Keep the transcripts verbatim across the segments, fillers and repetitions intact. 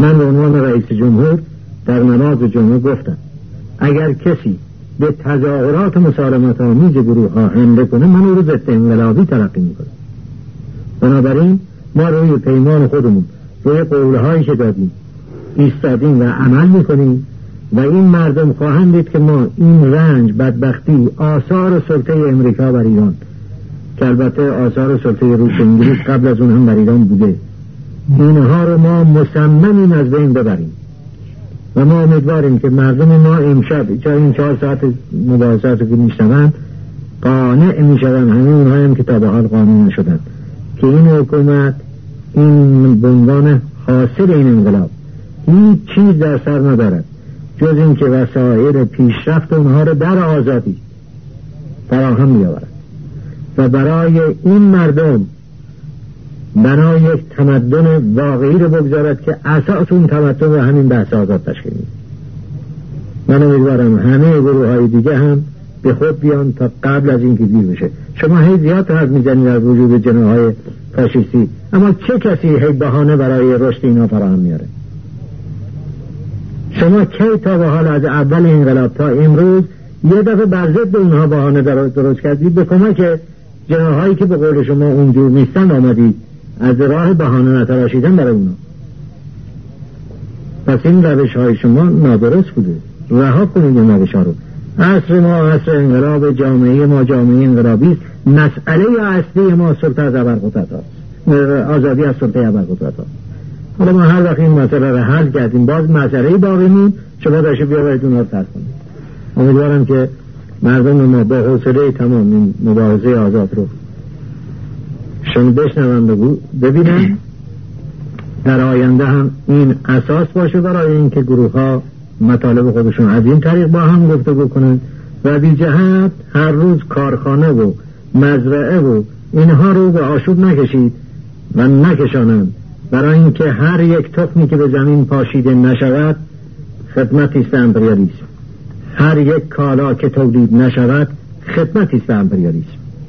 من به عنوان رئیس جمهور در نماز جمعه گفتم اگر کسی به تظاهرات مسالمت آمیز گروه ها حمله کنه من او رو ضد انقلابی تلقی میکنم. بنابراین ما روی پیمان خودمون روی قولهایی که دادیم ایستادیم و عمل میکنیم و این مردم خواهند دید که ما این رنج بدبختی آثار سلطه امریکا بر ایران که البته آثار سلطه روس انگلیس قبل از اون هم بر ایران بوده، اینها رو ما مصممیم از بین ببریم و ما امیدواریم که مردم ما امشب چه این چهار ساعت مباحثات که میشنوند قانع میشوند، همه اونها هم که تا به حال قانع نشدن که این حکومت این به عنوان حاصل این انقلاب هیچ چیز در سر ندارد جز این که وسایل پیشرفت اونها رو در آزادی فراهم می‌آورد و برای این مردم بنای یک تمدن واقعی رو بگذارد که اساس اون تمدن و همین بحث آزاد تشکیل میده. من امیدوارم همه گروه های دیگه هم به خود بیان تا قبل از این که دیر بشه. شما هی زیاد حرف میزنید از وجود جناح‌های فاشیستی، اما چه کسی هی بهانه برای رشد اینا فراهم میاره؟ شما کی تا به حال از اول انقلاب تا امروز یه دفعه بر ضد اونها بهانه درست کردید به کمک جناح‌هایی که به قول شما اونجور نیستن آمدید از راه بهانه نتراشیدن برای اونا؟ پس این روش های شما نادرست بوده، رها کنید این روش ها رو. عصر ما عصر انقلاب، جامعه ما جامعه انقلابی است. مسئله اصلی ما سلطه از ابرقدرت هاست، آزادی از سلطه ابرقدرت هاست. حالا ما هر وقت این مسئله رو حل کردیم باز مسئله باقی موند، شما داشته بیاورید اونها رو طرح کنید. امیدوارم که مردم ما با حوصله تمام این مبارزه آزاد رو شما بشنون بگو ببینن، در آینده هم این اساس باشه برای این که گروه ها مطالب خودشون از این طریق با هم گفتگو کنن و بی جهت هر روز کارخانه و مزرعه و اینها رو به آشوب نکشید و نکشانند، برای اینکه هر یک تخمی که به زمین پاشیده نشود خدمتی است به امپریالیسم، هر یک کالا که تولید نشود خدمتی است به امپریالیسم.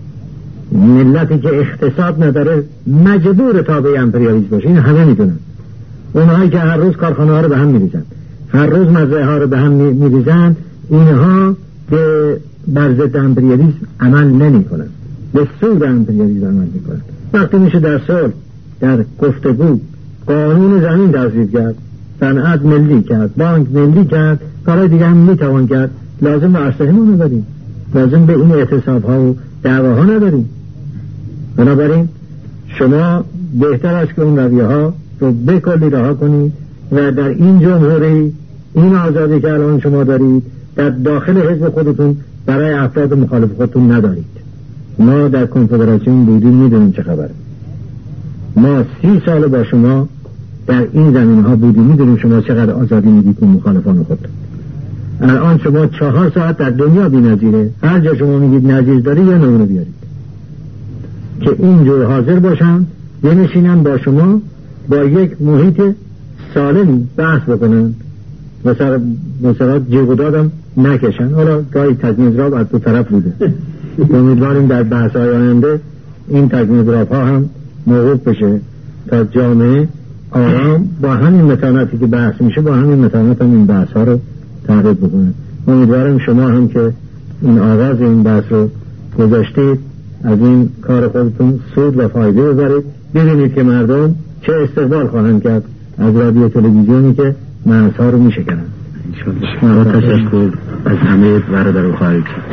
ملتی که اقتصاد نداره مجبور تابع امپریالیسم باشه، این همه میدونن. اونهایی که هر روز کارخانه ها رو به هم میریزن، هر روز مزرعه ها رو به هم میریزن، اینها به بر ضد امپریالیسم عمل نمی کنن، به سود امپریالیسم عمل می کنن. وقتی میشه در صلح، در گفتگو قانون زمین تصویب کرد، صنعت ملی کرد، بانک ملی کرد، کارهای دیگه هم میتوان کرد، لازم به اسلحه ما نداریم، لازم به این اعتصاب ها و دعواها نداریم. بنابراین شما بهتر است که اون رویه ها رو به کلی رها کنید و در این جمهوری این آزادی که الان شما دارید در داخل حزب خودتون برای افراد مخالف خودتون ندارید. ما در کنفدراسیون بودیم، میدونیم چه خبره. ما سی سال با شما در این زمین ها بودیم، میدونیم شما چقدر آزادی میدید به مخالفان خودتون. الان شما چهار ساعت در دنیا بی نظیره، هر جا شما میگید نظیر داری یا نمونه بیارید که اینجور حاضر باشن بنشینن با شما با یک محیط سالمی بحث بکنن و سر مثلا جیغ و دادم نکشن. حالا گاهی تجمیز راب از دو طرف بوده، امیدواریم در بحث های آینده این تجمیز راب ها هم موقوف بشه تا جامعه آرام با همین متانتی که بحث میشه با همین متانت هم این بحث ها رو تعقیب بکنه. امیدوارم شما هم که این آغاز این بحث رو گذاشتید از این کار خودتون سود و فایده ببرید، ببینید که مردم چه استقبال خواهند کرد از رادیو تلویزیونی که مرزها رو میشکنن. تشکر از همه برادر و خواهر.